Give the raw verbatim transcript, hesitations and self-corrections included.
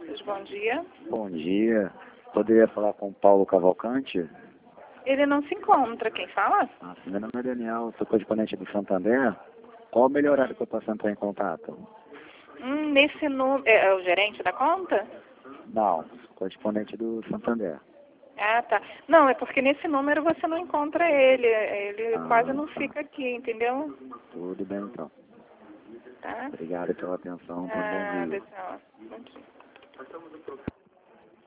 Finanças, bom dia. Bom dia. Poderia falar com o Paulo Cavalcante? Ele não se encontra, quem fala? Ah, meu nome é Daniel, sou correspondente do Santander. Qual o melhor horário que eu posso entrar em contato? Hum, nesse número... É, é o gerente da conta? Não, correspondente do Santander. Ah, tá. Não, é porque nesse número você não encontra ele. Ele Ah, quase não tá. fica aqui, entendeu? Tudo bem, então. Tá? Obrigado pela atenção. Bom Ah, dia. deixa eu... Bom dia.